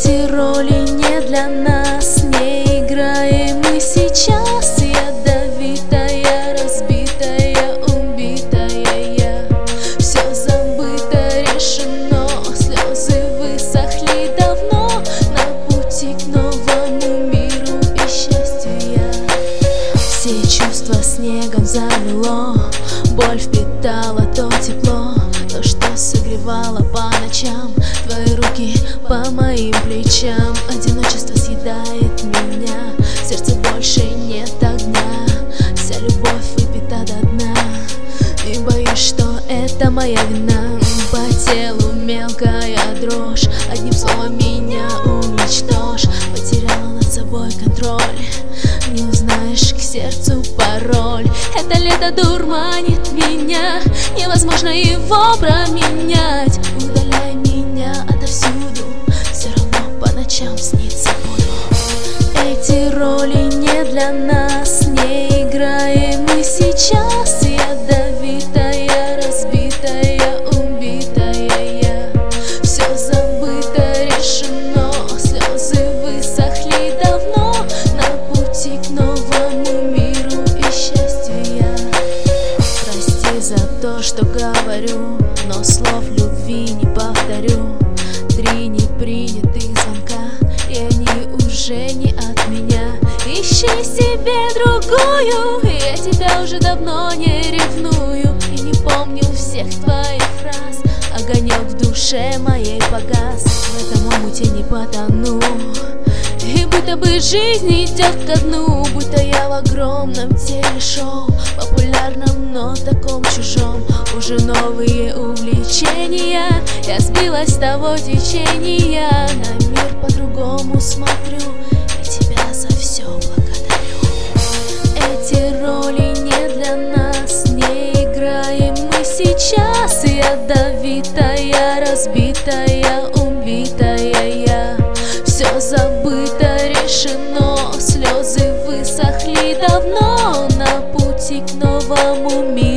Эти роли не для нас, не играем мы сейчас. Ядовитая, разбитая, убитая я. Все забыто, решено, слезы высохли давно. На пути к новому миру и счастью я. Все чувства снегом замело, боль впитала то тепло, то, что согревало по ночам. Твои руки по моим плечам. Одиночество съедает меня, в сердце больше нет огня. Вся любовь выпита до дна, и боюсь, что это моя вина. По телу мелкая дрожь, одним словом меня уничтожь. Потеряла над собой контроль, не узнаешь к сердцу пароль. Это лето дурманит меня, невозможно его променять. Удаляй меня отовсюду, все равно по ночам снится буду. Эти роли не для нас, не играем мы сейчас. Ядовитая, разбитая, убитая я. Все забыто, решено, слезы высохли давно. На пути к новому миру и счастью я. Прости за то, что говорю, но слов любви не повторю. 3 непринятых звонка, и они уже не от меня. Ищи себе другую, я тебя уже давно не ревную. И не помню всех твоих фраз, огонек в душе моей погас. В этом омуте не потону, и будто бы жизнь идет ко дну. Будто я в огромном телешоу, популярном, но таком чужом. Уже новые увлечения, я сбилась с того течения. На мир по-другому смотрю, и тебя за все благодарю. Эти роли не для нас, не играем мы сейчас. Ядовитая, разбитая, убитая я. Все забыто, решено, слезы высохли давно. На пути к новому миру